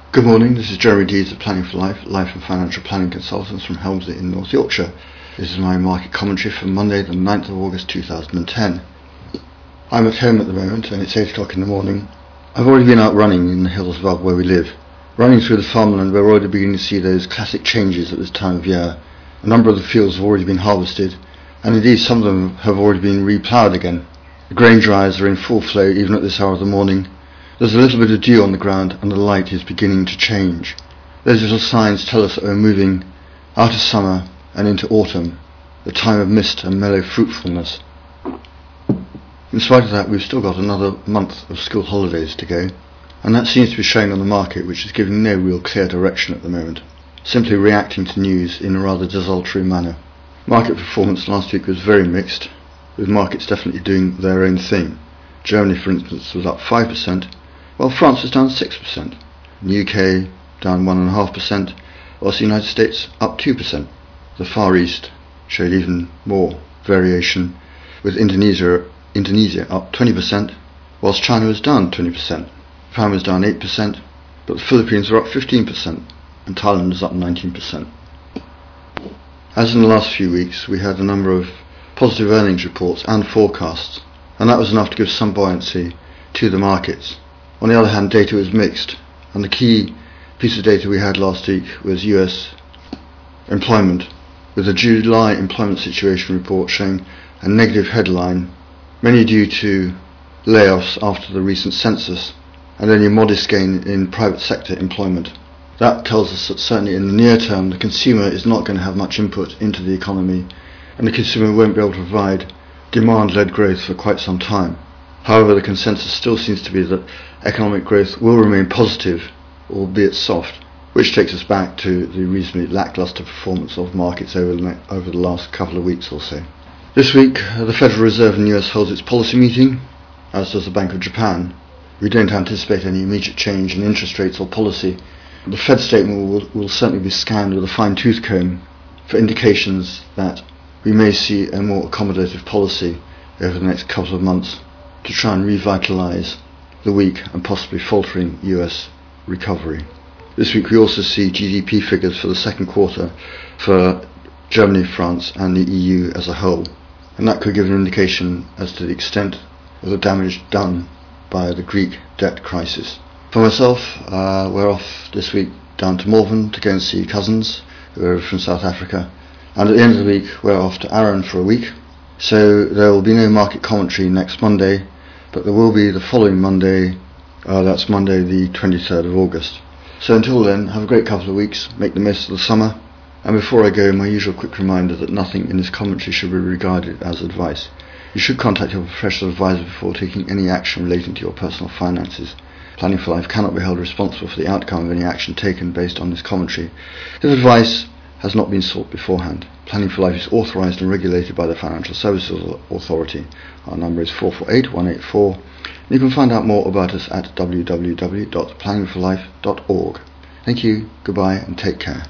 Good morning, this is Jeremy Dees of Planning for Life, Life and Financial Planning Consultants from Helmsley in North Yorkshire. This is my market commentary for Monday the 9th of August 2010. I'm at home at the moment and it's 8 o'clock in the morning. I've already been out running in the hills above where we live. Running through the farmland, we're already beginning to see those classic changes at this time of year. A number of the fields have already been harvested, and indeed some of them have already been reploughed again. The grain dryers are in full flow even at this hour of the morning. There's a little bit of dew on the ground and the light is beginning to change. Those little signs tell us that we're moving out of summer and into autumn, the time of mist and mellow fruitfulness. In spite of that, we've still got another month of school holidays to go, and that seems to be showing on the market, which is giving no real clear direction at the moment, simply reacting to news in a rather desultory manner. Market performance last week was very mixed, with markets definitely doing their own thing. Germany, for instance, was up 5%, while France was down 6%. The UK down 1.5%, whilst the United States up 2%. The Far East showed even more variation, with Indonesia up 20%, whilst China was down 20%. Japan was down 8%, but the Philippines were up 15%, and Thailand was up 19%. As in the last few weeks, we had a number of positive earnings reports and forecasts, and that was enough to give some buoyancy to the markets. On the other hand, data was mixed, and the key piece of data we had last week was US employment, with the July employment situation report showing a negative headline, mainly due to layoffs after the recent census, and only a modest gain in private sector employment. That tells us that certainly in the near term the consumer is not going to have much input into the economy, and the consumer won't be able to provide demand-led growth for quite some time. However, the consensus still seems to be that economic growth will remain positive, albeit soft, which takes us back to the reasonably lacklustre performance of markets over the last couple of weeks or so. This week, the Federal Reserve in the US holds its policy meeting, as does the Bank of Japan. We don't anticipate any immediate change in interest rates or policy. The Fed statement will certainly be scanned with a fine-tooth comb for indications that we may see a more accommodative policy over the next couple of months to try and revitalise the weak and possibly faltering US recovery. This week we also see GDP figures for the second quarter for Germany, France and the EU as a whole, and that could give an indication as to the extent of the damage done by the Greek debt crisis. For myself, we're off this week down to Malvern to go and see cousins who are from South Africa, and at the end of the week we're off to Arran for a week. So there will be no market commentary next Monday, but there will be the following Monday, that's Monday the 23rd of August. So until then, have a great couple of weeks, make the most of the summer, and before I go, my usual quick reminder that nothing in this commentary should be regarded as advice. You should contact your professional advisor before taking any action relating to your personal finances. Planning for Life cannot be held responsible for the outcome of any action taken based on this commentary. If advice has not been sought beforehand. Planning for Life is authorised and regulated by the Financial Services Authority. Our number is 448184, and you can find out more about us at www.planningforlife.org. Thank you, goodbye and take care.